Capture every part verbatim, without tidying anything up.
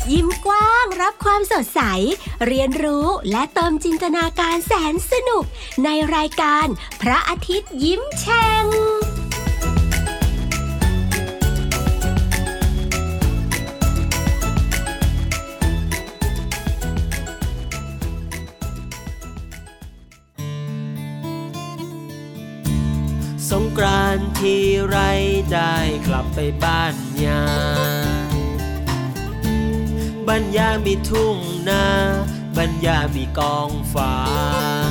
ยิ้มกว้างรับความสดใสเรียนรู้และเติมจินตนาการแสนสนุกในรายการพระอาทิตย์ยิ้มแฉ่งสงกรานต์ที่ไรได้กลับไปบ้านยาบ้านยามีทุ่งนาบ้านยามีกองฟาง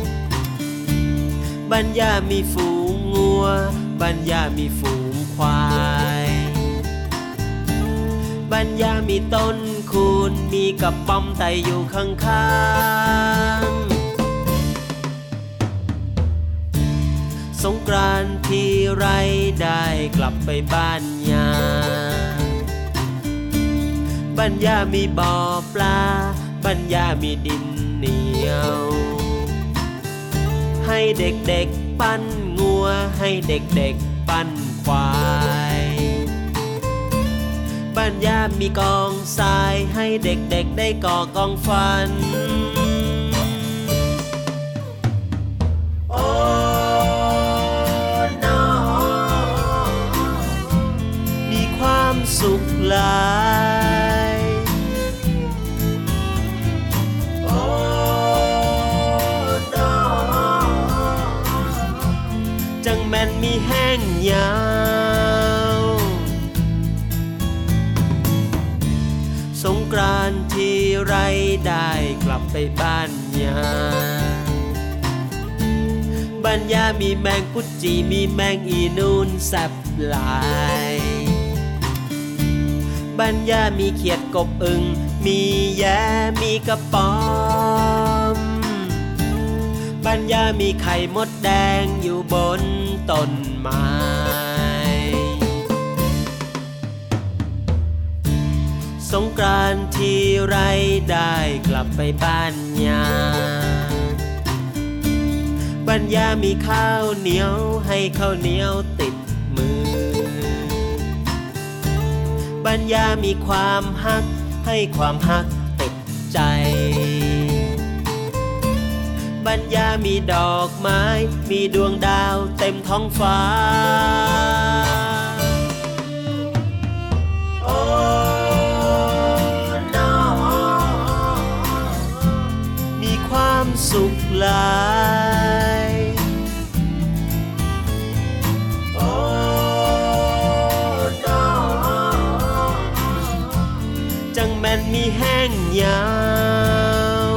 บ้านยามีฝูงงัวบ้านยามีฝูงควายบ้านยามีต้นคูนมีกระป๋อมไต่อยู่ข้างๆสงกรานต์ที่ไรได้กลับไปบ้านยาบ้านยามีบ่อปลาบ้านยามีดินเหนียวให้เด็กๆปั้นงัวให้เด็กๆปั้นควายบ้านยามีกองทรายให้เด็กๆได้ก่อกองฟันสุขหลายโอ้ดอจังแม่นมีแห้งยาวสงกรานต์ที่ไรได้กลับไปบ้านยาบ้านยามีแมงกุดจีมีแมงอีนูนแซ่บหลายบ้านยามีเขียดกบอึ่งมีแย้มีกระป๋อมบ้านยามีไข่มดแดงอยู่บนต้นไม้สงกรานต์ที่ไรได้กลับไปบ้านยาบ้านยามีข้าวเหนียวให้ข้าวเหนียวติดมือบ้านยามีความฮักให้ความฮักติดใจบ้านยามีดอกไม้มีดวงดาวเต็มท้องฟ้าโอ้น้อมีความสุขหลายแม่นมีแห้งยาว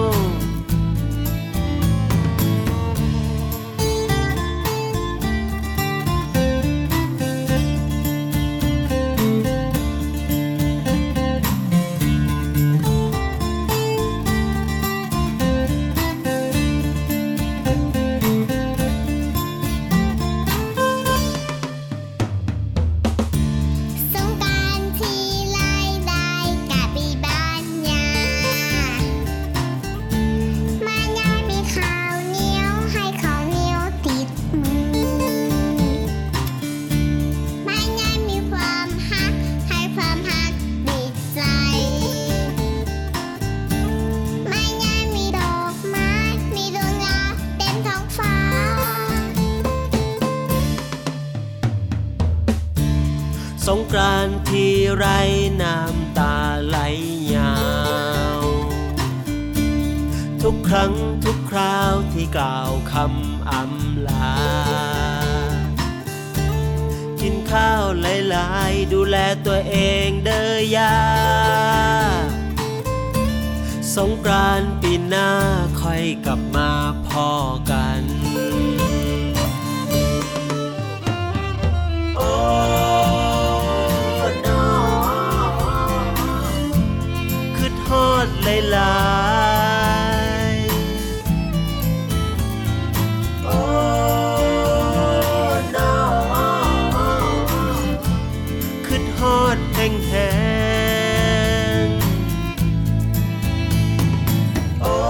สงกรานต์ที่ไรน้ำตาไหลยาวทุกครั้งทุกคราวที่กล่าวคำอำลากินข้าวหลายๆดูแลตัวเองเด้อยาสงกรานต์ปีหน้าค่อยกลับมาพ้อกันโอ้ฮอดหลายๆโอ้น้อขึ้นฮอดแห้งแห้งโอ้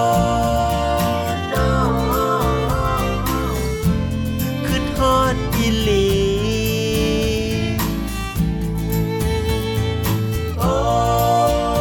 น้อขึ้นฮอดอีหลีโอ้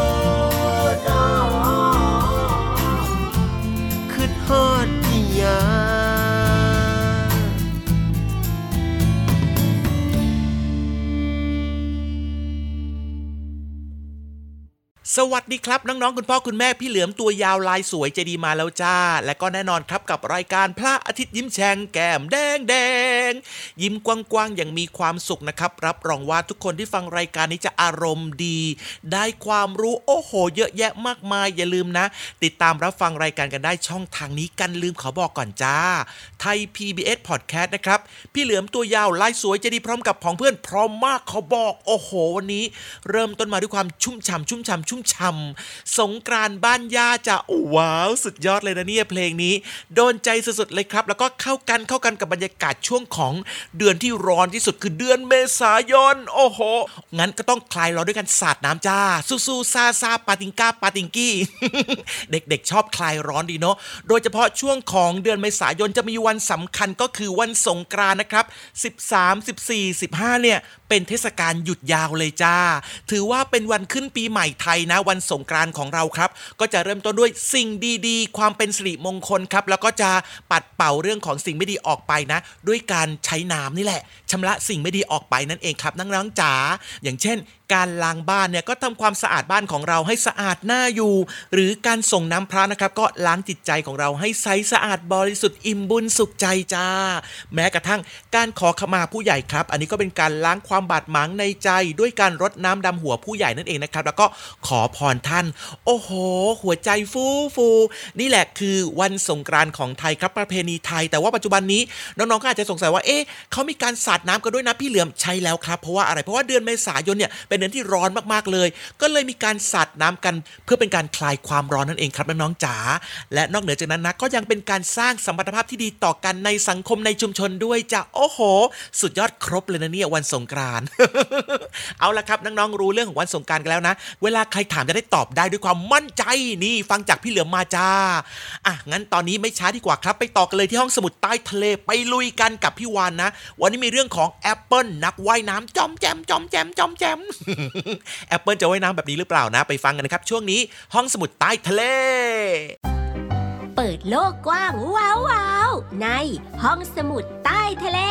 สวัสดีครับน้องๆคุณพ่อคุณแม่พี่เหลือมตัวยาวลายสวยใจดีมาแล้วจ้าและก็แน่นอนครับกับรายการพระอาทิตย์ยิ้มแฉ่งแก้มแดงแดงยิ้มกว้างๆอย่างมีความสุขนะครับรับรองว่าทุกคนที่ฟังรายการนี้จะอารมณ์ดีได้ความรู้โอ้โหเยอะแยะมากมายอย่าลืมนะติดตามรับฟังรายการกันได้ช่องทางนี้กันลืมขอบอกก่อนจ้าไทย พี บี เอส Podcast นะครับพี่เหลือมตัวยาวลายสวยใจดีพร้อมกับของเพื่อนพร้อมมากขอบอกโอ้โหวันนี้เริ่มต้นมาด้วยความชุ่มฉ่ำชุ่มฉ่ำชุ่มฉ่ำสงกรานต์บ้านย่าจะโอ้ว้าวสุดยอดเลยนะเนี่ยเพลงนี้โดนใจสุดๆเลยครับแล้วก็เข้ากันเข้ากันกับบรรยากาศช่วงของเดือนที่ร้อนที่สุดคือเดือนเมษายนโอ้โหงั้นก็ต้องคลายร้อนด้วยกันสาดน้ำจ้าสู้ๆซาซาปาติงก้าปาติงกี้ เด็กๆชอบคลายร้อนดีเนาะโดยเฉพาะช่วงของเดือนเมษายนจะมีวันสำคัญก็คือวันสงกรานต์นะครับสิบสาม สิบสี่ สิบห้าเนี่ยเป็นเทศกาลหยุดยาวเลยจ้าถือว่าเป็นวันขึ้นปีใหม่ไทยนะวันสงกรานต์ของเราครับก็จะเริ่มต้นด้วยสิ่งดีๆความเป็นสิริมงคลครับแล้วก็จะปัดเป่าเรื่องของสิ่งไม่ดีออกไปนะด้วยการใช้น้ำนี่แหละชำระสิ่งไม่ดีออกไปนั่นเองครับน้องๆจ๋าอย่างเช่นการล้างบ้านเนี่ยก็ทำความสะอาดบ้านของเราให้สะอาดน่าอยู่หรือการส่งน้ำพระนะครับก็ล้างจิตใจของเราให้ใสสะอาดบริสุทธิ์อิ่มบุญสุขใจจ้าแม้กระทั่งการขอขมาผู้ใหญ่ครับอันนี้ก็เป็นการล้างความบาดหมางในใจด้วยการรดน้ำดำหัวผู้ใหญ่นั่นเองนะครับแล้วก็ขอพรท่านโอ้โหหัวใจฟูฟูนี่แหละคือวันสงกรานต์ของไทยครับประเพณีไทยแต่ว่าปัจจุบันนี้น้องๆก็อาจจะสงสัยว่าเอ๊ะเขามีการสาดน้ำกันด้วยนะพี่เหลือมใช่แล้วครับเพราะว่าอะไรเพราะว่าเดือนเมษายนเนี่ยเป็นเดือนที่ร้อนมากๆเลยก็เลยมีการสาดน้ำกันเพื่อเป็นการคลายความร้อนนั่นเองครับน้องๆจ๋าและนอกเหนือจากนั้นนะก็ยังเป็นการสร้างสัมพันธภาพที่ดีต่อกันในสังคมในชุมชนด้วยจ้ะโอ้โหสุดยอดครบเลยนะเนี่ยวันสงกรานต์ เอาละครับน้องๆรู้เรื่องของวันสงกรานต์กันแล้วนะเวลาใครถามจะได้ตอบได้ด้วยความมั่นใจนี่ฟังจากพี่เหลือมมาจ้าอ่ะงั้นตอนนี้ไม่ช้าดีกว่าครับไปต่อกันเลยที่ห้องสมุดใต้ทะเลไปลุยกันกับพี่วานนะวันนี้มีเรื่องของแอปเปิ้ลนักว่ายน้ำจอมแจมจอมแจมจอมแจม แอปเปิ้ลจะว่ายน้ำแบบนี้หรือเปล่านะไปฟังกันนะครับช่วงนี้ห้องสมุดใต้ทะเลเปิดโลกกว้างว้าวว้าวในห้องสมุดใต้ทะเล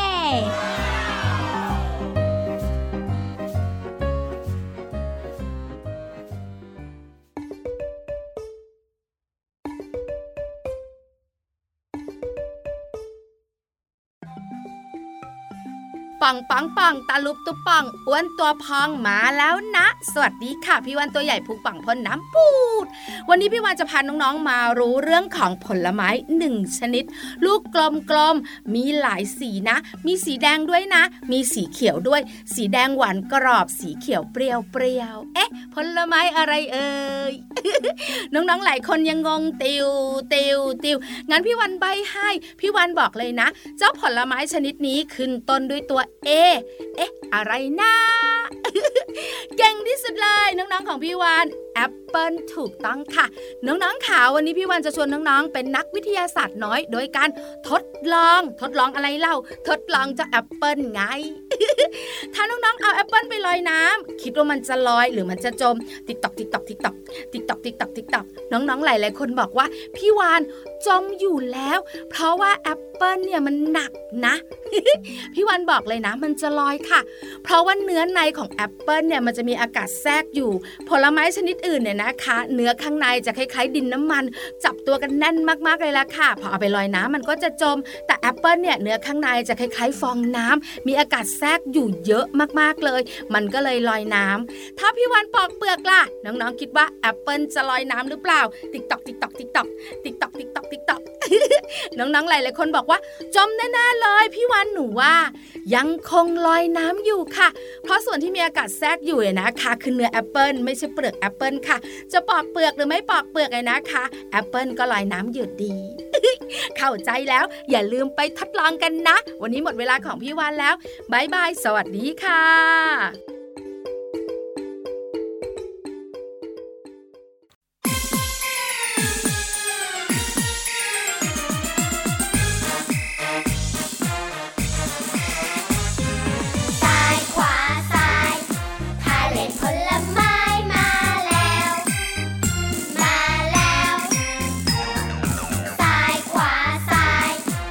ปังปังปังตาลุบตุปังอ้วนตัวพองมาแล้วนะสวัสดีค่ะพี่วันตัวใหญ่พุงปังพ่นน้ำปูดวันนี้พี่วันจะพาน้องๆมารู้เรื่องของผลไม้หนึ่งชนิดลูกกลมๆมีหลายสีนะมีสีแดงด้วยนะมีสีเขียวด้วยสีแดงหวานกรอบสีเขียวเปรี้ยวเปรี้ยวเอ๊ะผลไม้อะไรเอ่ย น้องๆหลายคนยังงงติวติวติวงั้นพี่วันใบให้พี่วันบอกเลยนะเจ้าผลไม้ชนิดนี้ขึ้นต้นด้วยตัวเอเอ๊ะอะไรนะเก่งที่สุดเลยน้องๆของพี่วานแอปเปิลถูกต้องค่ะน้องๆค่ะวันนี้พี่วานจะชวนน้องๆเป็นนักวิทยาศาสตร์น้อยโดยการทดลองทดลองอะไรเล่าทดลองเจ้าแอปเปิลไง ถ้าน้องๆเอาแอปเปิลไปลอยน้ำคิดว่ามันจะลอยหรือมันจะจมติ๊กตอกติ๊กตอกติ๊กตอกติ๊กตอกติ๊กตอกติ๊กตอกน้องๆหลายๆคนบอกว่าพี่วานจมอยู่แล้วเพราะว่าแอปเปิลเนี่ยมันหนักนะ พี่วานบอกเลยนะมันจะลอยค่ะเพราะว่าเนื้อในของแอปเปิลเนี่ยมันจะมีอากาศแทรกอยู่ผลไม้ชนิดอื่นเนี่ยนะคะเนื้อข้างในจะคล้ายๆดินน้ำมันจับตัวกันแน่นมากๆเลยล่ะค่ะพอเอาไปลอยน้ำมันก็จะจมแต่แอปเปิลเนี่ยเนื้อข้างในจะคล้ายๆฟองน้ำมีอากาศแทรกอยู่เยอะมากๆเลยมันก็เลยลอยน้ำถ้าพี่วานปอกเปลือกล่ะน้องๆคิดว่าแอปเปิลจะลอยน้ำหรือเปล่าติ๊กตอกติ๊กตอกติ๊กตอกติ๊กตอกติ๊กตอกติ๊กตอก น้องๆหลายๆคนบอกว่าจมแน่ๆเลยพี่วานหนูว่ายังคงลอยน้ำอยู่ค่ะเพราะส่วนที่มีอากาศแทรกอยู่นะคะคือเนื้อแอปเปิลไม่ใช่เปลือกแอปเปิลค่ะจะปอกเปลือกหรือไม่ปอกเปลือกเลยนะคะแอปเปิลก็ลอยน้ำอยู่ดี เข้าใจแล้วอย่าลืมไปทดลองกันนะวันนี้หมดเวลาของพี่วานแล้วบ๊ายบายสวัสดีค่ะ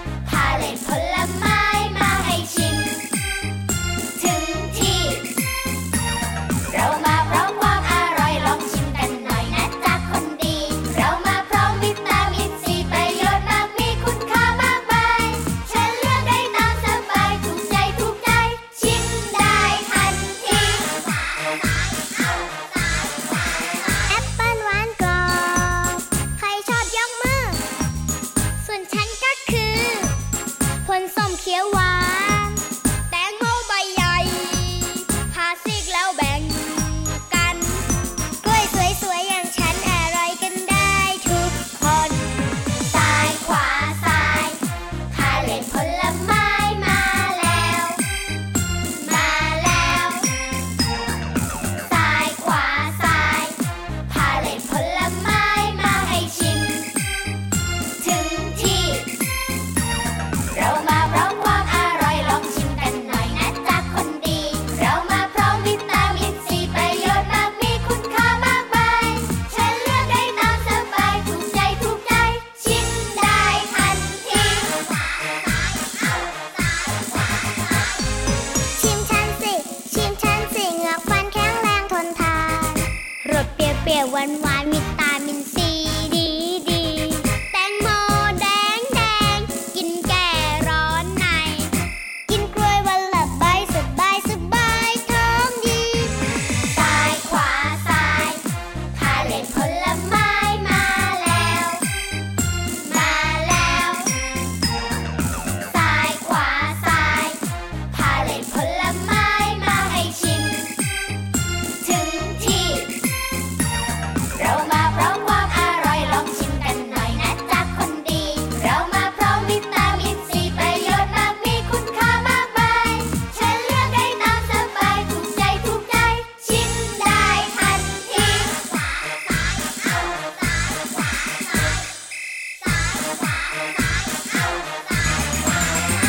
ถรี้ยวๆหวานๆวิตามินซีดีดีแตงโมแดงแดงกินแก้ร้อนในกินกล้วยวันละใบสบายสบายท้องดีซ้ายขวาซ้ายพาเล่นผลไม้มาแล้วมาแล้วซ้ายขวาซ้ายพาเล่นผลไม้มาให้ชิมถึงที่เรามาพร้อมความอร่อยลองชิมกันหน่อยนะจ๊ะคนดีเรามาพร้อมวิตามินซีประโยชน์มากมีคุณค่ามากมายฉันเลือกได้ตามสบายถูกใจถูกใจชิมได้ทันทีซ้ายซ้ายเอาซ้ายขวาซ้ายซ้ายขวาซ้ายเอาซ้ายขวา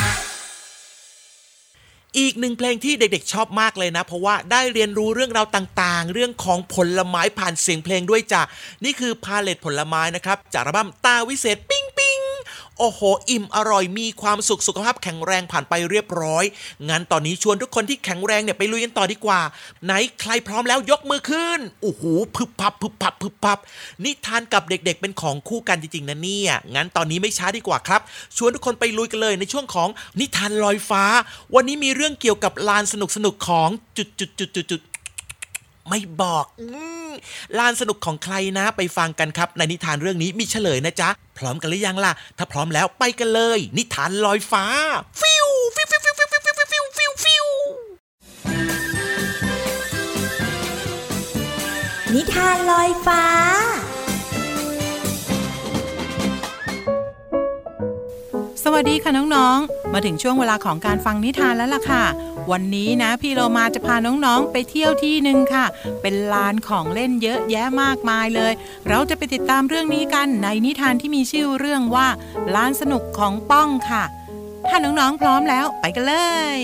อีกหนึ่งเพลงที่เด็กๆชอบมากเลยนะเพราะว่าได้เรียนรู้เรื่องราวต่างๆเรื่องของผลไม้ผ่านเสียงเพลงด้วยจ้ะนี่คือพาเลตผลไม้นะครับจากอัลบั้มตาวิเศษปิ้งปิ้งโอ้โหอิ่มอร่อยมีความสุขสุขภาพแข็งแรงผ่านไปเรียบร้อยงั้นตอนนี้ชวนทุกคนที่แข็งแรงเนี่ยไปลุยกันต่อดีกว่าไหนใครพร้อมแล้วยกมือขึ้นโอ้โหพึบพับพึบพับพึบพับนิทานกับเด็กๆเป็นของคู่กันจริงๆนะเนี่ยงั้นตอนนี้ไม่ช้าดีกว่าครับชวนทุกคนไปลุยกันเลยในช่วงของนิทานลอยฟ้าวันนี้มีเรื่องเกี่ยวกับลานสนุกๆของจุดๆๆๆไม่บอกอืมลานสนุกของใครนะไปฟังกันครับในนิทานเรื่องนี้มีเฉลยนะจ๊ะพร้อมกันหรือยังล่ะถ้าพร้อมแล้วไปกันเลยนิทานลอยฟ้าฟิวฟิวฟิวฟิวฟิวฟิวฟิวฟิวฟิวฟิวนิทานลอยฟ้าสวัสดีค่ะน้องๆมาถึงช่วงเวลาของการฟังนิทานแล้วล่ะค่ะวันนี้นะพี่โลมาจะพาน้องๆไปเที่ยวที่นึงค่ะเป็นลานของเล่นเยอะแยะมากมายเลยเราจะไปติดตามเรื่องนี้กันในนิทานที่มีชื่อเรื่องว่าลานสนุกของป้องค่ะถ้าน้องๆพร้อมแล้วไปกันเลย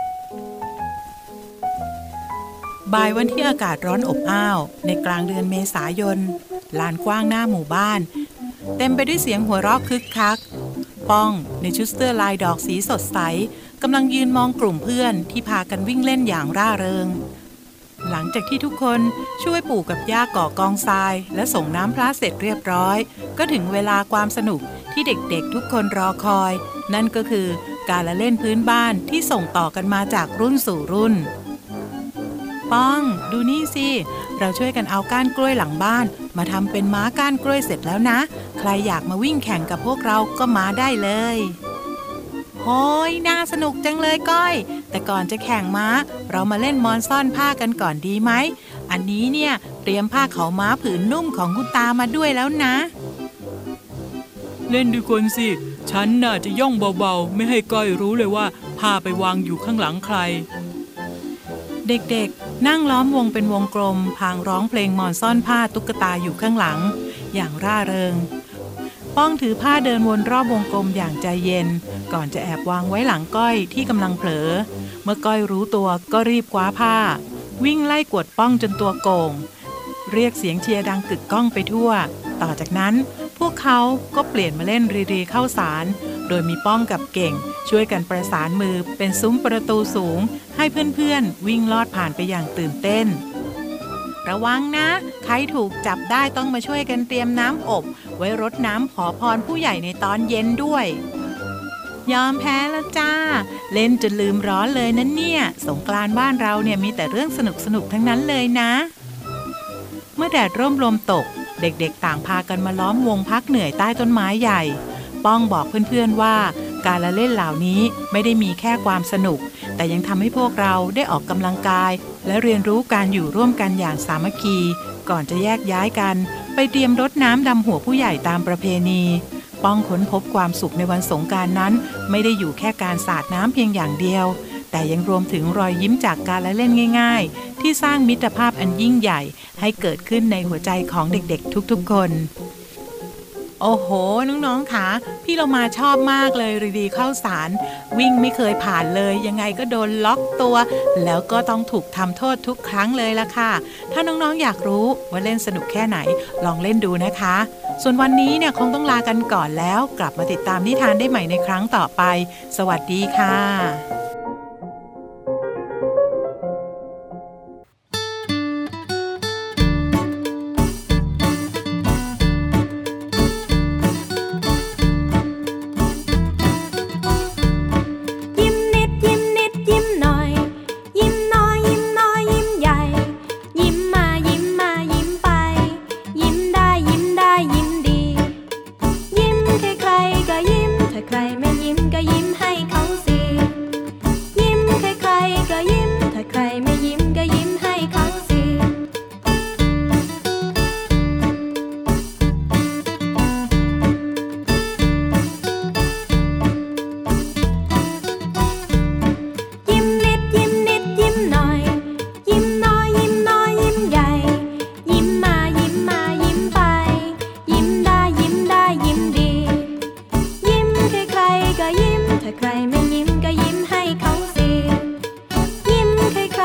บ่ายวันที่อากาศร้อนอบอ้าวในกลางเดือนเมษายนลานกว้างหน้าหมู่บ้านเต็มไปด้วยเสียงหัวเราะคึกคักป้องในชุดเสื้อลายดอกสีสดใสกำลังยืนมองกลุ่มเพื่อนที่พากันวิ่งเล่นอย่างร่าเริงหลังจากที่ทุกคนช่วยปู่กับย่าก่อกองทรายและส่งน้ำพระเสร็จเรียบร้อยก็ถึงเวลาความสนุกที่เด็กๆทุกคนรอคอยนั่นก็คือการละเล่นพื้นบ้านที่ส่งต่อกันมาจากรุ่นสู่รุ่นป้องดูนี่สิเราช่วยกันเอาก้านกล้วยหลังบ้านมาทำเป็นม้าก้านกล้วยเสร็จแล้วนะใครอยากมาวิ่งแข่งกับพวกเราก็มาได้เลยโอ้ยน่าสนุกจังเลยก้อยแต่ก่อนจะแข่งม้าเรามาเล่นมอนซ่อนผ้ากันก่อนดีไหมอันนี้เนี่ยเตรียมผ้าขาวม้าผืนนุ่มของคุณตามาด้วยแล้วนะเล่นด้วยคนสิฉันน่าจะย่องเบาๆไม่ให้ก้อยรู้เลยว่าผ้าไปวางอยู่ข้างหลังใครเด็กๆนั่งล้อมวงเป็นวงกลมพางร้องเพลงมอนซ่อนผ้าตุ๊กตาอยู่ข้างหลังอย่างร่าเริงป้องถือผ้าเดินวนรอบวงกลมอย่างใจเย็นก่อนจะแอบวางไว้หลังก้อยที่กำลังเผลอเมื่อก้อยรู้ตัวก็รีบคว้าผ้าวิ่งไล่กวดป้องจนตัวโก่งเรียกเสียงเชียร์ดังกึกก้องไปทั่วต่อจากนั้นพวกเขาก็เปลี่ยนมาเล่นรีรีเข้าสารโดยมีป้องกับเก่งช่วยกันประสานมือเป็นซุ้มประตูสูงให้เพื่อนๆวิ่งลอดผ่านไปอย่างตื่นเต้นระวังนะใครถูกจับได้ต้องมาช่วยกันเตรียมน้ำอบไว้รดน้ำขอพรผู้ใหญ่ในตอนเย็นด้วยยอมแพ้แล้วจ้าเล่นจนลืมร้อนเลยนะเนี่ยสงกรานต์บ้านเราเนี่ยมีแต่เรื่องสนุกๆทั้งนั้นเลยนะเมื่อแดดร่มลมตกเด็กๆต่างพากันมาล้อมวงพักเหนื่อยใต้ต้นไม้ใหญ่ป้องบอกเพื่อนๆว่าการละเล่นเหล่านี้ไม่ได้มีแค่ความสนุกแต่ยังทำให้พวกเราได้ออกกำลังกายและเรียนรู้การอยู่ร่วมกันอย่างสามัคคีก่อนจะแยกย้ายกันไปเตรียมรดน้ำดำหัวผู้ใหญ่ตามประเพณีป้องค้นพบความสุขในวันสงกรานต์นั้นไม่ได้อยู่แค่การสาดน้ำเพียงอย่างเดียวแต่ยังรวมถึงรอยยิ้มจากการละเล่นง่ายๆที่สร้างมิตรภาพอันยิ่งใหญ่ให้เกิดขึ้นในหัวใจของเด็กๆทุกๆคนโอ้โหน้องๆค่ะพี่เรามาชอบมากเลยรีดีเข้าสารวิ่งไม่เคยผ่านเลยยังไงก็โดนล็อกตัวแล้วก็ต้องถูกทำโทษทุกครั้งเลยล่ะค่ะถ้าน้องๆอยากรู้ว่าเล่นสนุกแค่ไหนลองเล่นดูนะคะส่วนวันนี้เนี่ยคงต้องลากันก่อนแล้วกลับมาติดตามนิทานได้ใหม่ในครั้งต่อไปสวัสดีค่ะ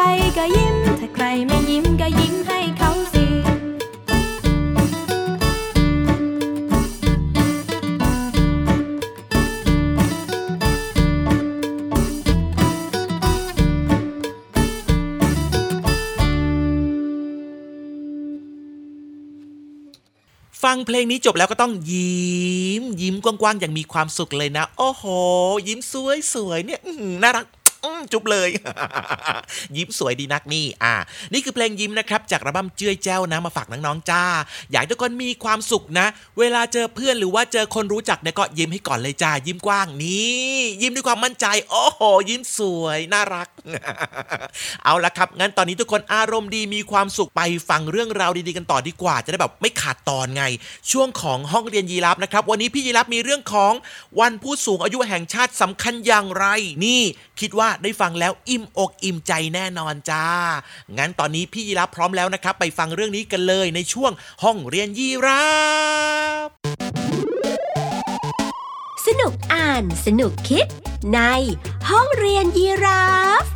ก็ยิ้มถ้าใครไม่ยิ้มก็ยิ้มให้เขาสิฟังเพลงนี้จบแล้วก็ต้องยิ้มยิ้มกว้างๆอย่างมีความสุขเลยนะโอ้โหยิ้มสวยๆเนี่ยน่ารักจุ๊บเลย ยิ้มสวยดีนักนี่อ่านี่คือเพลงยิ้มนะครับจากอัลบั้มเจ้ยแจ้วนะมาฝากน้องๆจ้าอยากให้ทุกคนมีความสุขนะเวลาเจอเพื่อนหรือว่าเจอคนรู้จักเนี่ยก็ยิ้มให้ก่อนเลยจ้ายิ้มกว้างนี่ยิ้มด้วยความมั่นใจโอ้โหยิ้มสวยน่ารัก เอาละครับงั้นตอนนี้ทุกคนอารมณ์ดีมีความสุขไปฟังเรื่องราวดีๆกันต่อดีกว่าจะได้แบบไม่ขาดตอนไงช่วงของห้องเรียนยีราฟนะครับวันนี้พี่ยีราฟมีเรื่องของวันผู้สูงอายุแห่งชาติสำคัญอย่างไรนี่คิดว่าได้ฟังแล้วอิ่มอกอิ่มใจแน่นอนจ้างั้นตอนนี้พี่ยีราฟพร้อมแล้วนะครับไปฟังเรื่องนี้กันเลยในช่วงห้องเรียนยีราฟสนุกอ่านสนุกคิดในห้องเรียนยีราฟ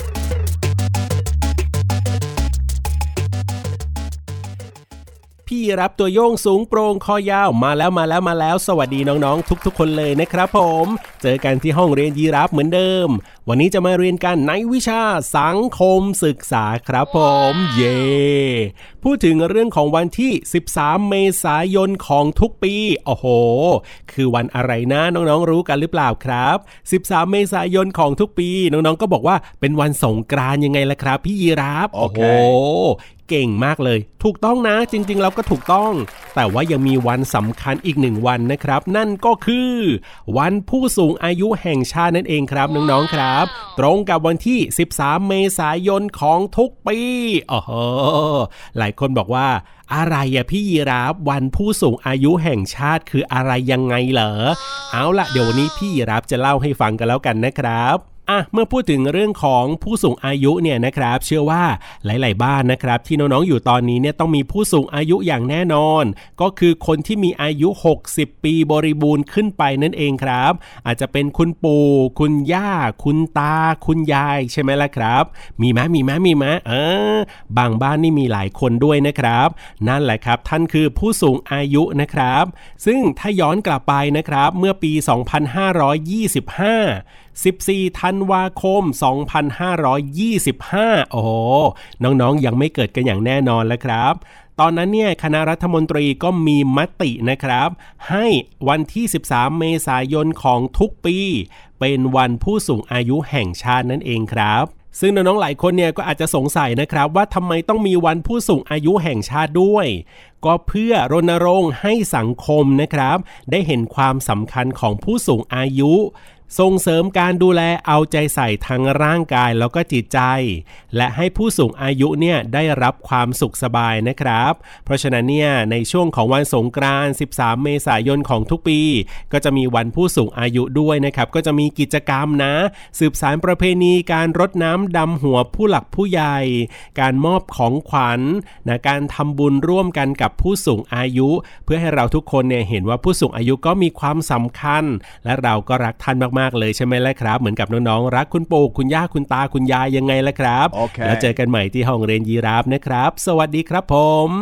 พี่รับตัวโยงสูงโปร่งคอยาวมาแล้วมาแล้วมาแล้วสวัสดีน้องๆทุกๆคนเลยนะครับผมเจอกันที่ห้องเรียนยีราฟเหมือนเดิมวันนี้จะมาเรียนกันในวิชาสังคมศึกษาครับผมเย่พูดถึงเรื่องของวันที่สิบสามเมษายนของทุกปีโอ้โหคือวันอะไรนะน้องๆรู้กันหรือเปล่าครับสิบสามเมษายนของทุกปีน้องๆก็บอกว่าเป็นวันสงกรานต์ยังไงล่ะครับพี่ยีราฟโอ้โหเก่งมากเลยถูกต้องนะจริงๆเราก็ถูกต้องแต่ว่ายังมีวันสำคัญอีกหนึ่งวันนะครับนั่นก็คือวันผู้สูงอายุแห่งชาตินั่นเองครับน้องๆครับตรงกับวันที่สิบสามเมษายนของทุกปีโอ้โหหลายคนบอกว่าอะไรอะพี่ยีราฟวันผู้สูงอายุแห่งชาติคืออะไรยังไงเหรอเอาล่ะเดี๋ยววันนี้พี่ยีราฟจะเล่าให้ฟังกันแล้วกันนะครับอ่ะเมื่อพูดถึงเรื่องของผู้สูงอายุเนี่ยนะครับเชื่อว่าหลายๆบ้านนะครับที่น้องๆอยู่ตอนนี้เนี่ยต้องมีผู้สูงอายุอย่างแน่นอนก็คือคนที่มีอายุหกสิบปีบริบูรณ์ขึ้นไปนั่นเองครับอาจจะเป็นคุณปู่คุณย่าคุณตาคุณยายใช่ไหมล่ะครับมีไหมมีไหมมีไหมเออบางบ้านนี่มีหลายคนด้วยนะครับนั่นแหละครับท่านคือผู้สูงอายุนะครับซึ่งถ้าย้อนกลับไปนะครับเมื่อปีสองพันห้าร้อยยี่สิบห้าสิบสี่ธันวาคมสองพันห้าร้อยยี่สิบห้าโอ้โหน้องๆยังไม่เกิดกันอย่างแน่นอนแล้วครับตอนนั้นเนี่ยคณะรัฐมนตรีก็มีมตินะครับให้วันที่สิบสามเมษายนของทุกปีเป็นวันผู้สูงอายุแห่งชาตินั่นเองครับซึ่งน้องๆหลายคนเนี่ยก็อาจจะสงสัยนะครับว่าทำไมต้องมีวันผู้สูงอายุแห่งชาติด้วยก็เพื่อรณรงค์ให้สังคมนะครับได้เห็นความสำคัญของผู้สูงอายุส่งเสริมการดูแลเอาใจใส่ทั้งร่างกายแล้วก็จิตใจและให้ผู้สูงอายุเนี่ยได้รับความสุขสบายนะครับเพราะฉะนั้นเนี่ยในช่วงของวันสงกรานต์สิบสามเมษายนของทุกปีก็จะมีวันผู้สูงอายุด้วยนะครับก็จะมีกิจกรรมนะสืบสานประเพณีการรดน้ำดำหัวผู้หลักผู้ใหญ่การมอบของขวัญนะการทำบุญร่วมกันกับผู้สูงอายุเพื่อให้เราทุกคนเนี่ยเห็นว่าผู้สูงอายุก็มีความสำคัญและเราก็รักท่านมากมากเลยใช่ไหมล่ะครับเหมือนกับน้องๆรักคุณปู่คุณย่าคุณตาคุณยายยังไงล่ะครับ okay. แล้วเจอกันใหม่ที่ห้องเรียนยีราฟนะครับสวัสดีครับผม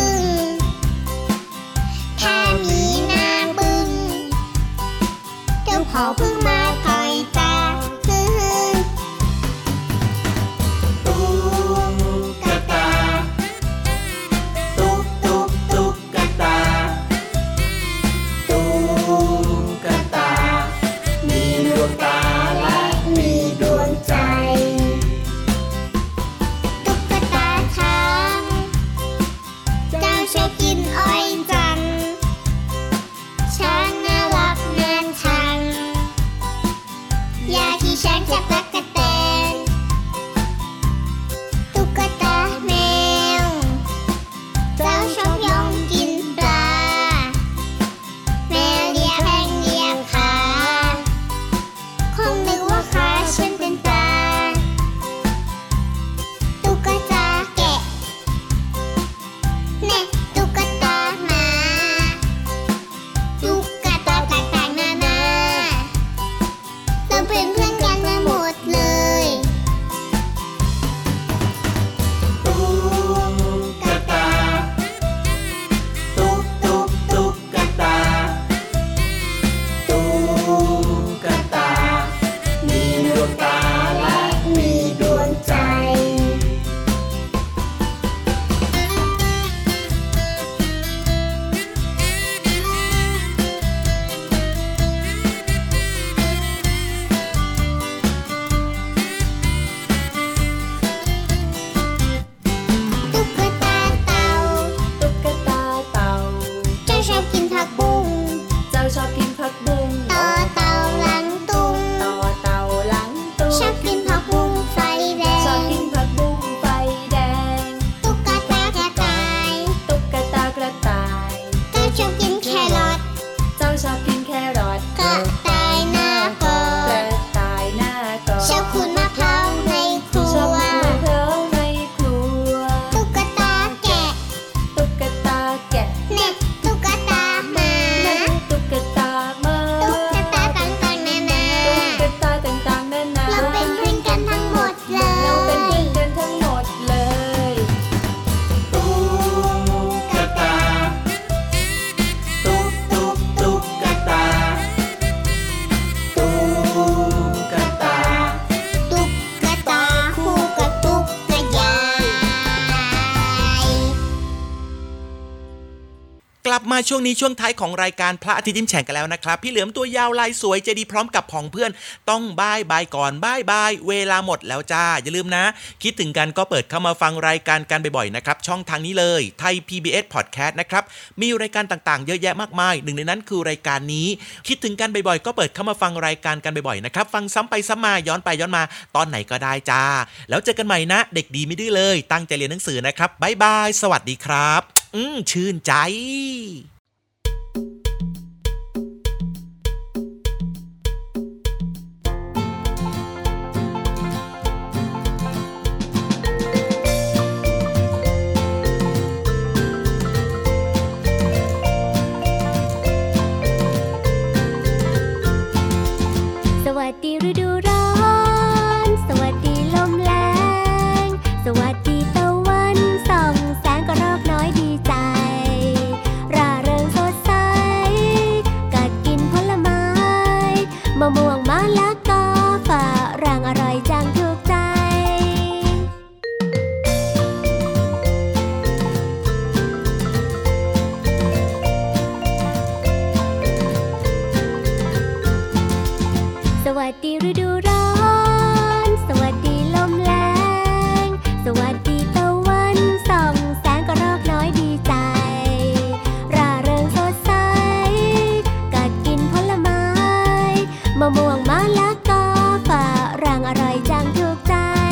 เเขาเพิ่งมาคอยตาฮือตุ๊กตาตุ๊กตุ๊กตุ๊กตาตุ๊กตามีดวงตาและมีดวงใจตุ๊กตาช้างเจ้าชอบกินอ้อยจังช้างน่ารักน่าชังยาที่ช้างจับตั๊กแตนตุ๊กตาแมวเจ้าชอบย่องกินปลาแมวเลียแข้งเลียขาคงนึกว่าขาฉันเป็นปลาตุ๊กตาแกะแน่ตุ๊กตาหมาตุ๊กตาต่างๆนานาเราเป็นเพื่อนกันมาหมดเลยตุ๊กตาตุ๊กตุ๊กตุ๊กตาตุ๊กตามีดวงตาและมีดวงใจตุ๊กตาเต่าตุ๊กตาเต่าเจ้าชอบกินผักบุ้งเจ้าชอบกินผักบุ้งต่อเต่าหลังตุงต่อเต่าหลังตุงชอบกินผักบุ้งไฟแดงชอบกินผักบุ้งไฟแดงตุ๊กตากระต่ายตุ๊กตากระต่ายเจ้าชอบกินแครอทเจ้าชอบกินแครอทกระต่ายหน้ากรอบกระต่ายหน้ากรอบชอบขูดมะพร้าวในครัวชอบขูดมะพร้าวในครัวตุ๊กตาแกะตุ๊กตาแกะเน็ตตุ๊กตาหมาตุ๊กตาหมาตุ๊กตาต่างๆนานาตุ๊กตาต่างๆนานาเราเป็นเพื่อนกันทั้งหมดเลยเราเป็นเพื่อนกันทั้งหมดเลยตุ๊กตาตุ๊กตุ๊กตุ๊กตาตุ๊กตาตุ๊กตาคู่กับตุ๊กยายกลับมาช่วงนี้ช่วงท้ายของรายการพระอาทิตย์ยิ้มแฉ่งกันแล้วนะครับพี่เหลือมตัวยาวลายสวยใจดีพร้อมกับผองเพื่อนต้องบายบายก่อนบายบายเวลาหมดแล้วจ้าอย่าลืมนะคิดถึงกันก็เปิดเข้ามาฟังรายการกันบ่อยๆนะครับช่องทางนี้เลยไทย พี บี เอส Podcast นะครับมีรายการต่างๆเยอะแยะมากมายหนึ่งในนั้นคือรายการนี้คิดถึงกันบ่อยๆก็เปิดเข้ามาฟังรายการกันบ่อยๆนะครับฟังซ้ำไปซ้ำมาย้อนไปย้อนมาตอนไหนก็ได้จ้าแล้วเจอกันใหม่นะเด็กดีไม่ดื้อเลยตั้งใจเรียนหนังสือนะครับบายบายสวัสดีครับอืมชื่นใจสวัสดีฤดูร้อนสวัสดีลมแรงสวัสดีตะวันส่องแสงกระรอกน้อยดีใจร่าเริงสดใสกัดกินผลไม้มะม่วงมะละกอฝรั่งอร่อยจังถูกใจสวัสดีฤดูร้อนสวัสดีลมแรงสวัสดีตะวันส่องแสงกระรอกน้อยดีใจร่าเริงสดใสกัดกินผลไม้มะม่วงมะละกอฝรั่งอร่อยจังถูกใจ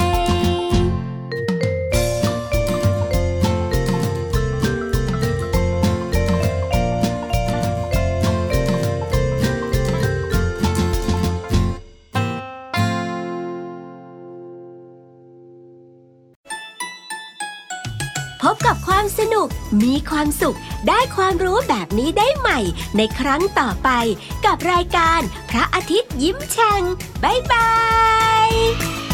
พบกับความสนุกมีความสุขได้ความรู้แบบนี้ได้ใหม่ในครั้งต่อไปกับรายการพระอาทิตย์ยิ้มแฉ่งบ๊ายบาย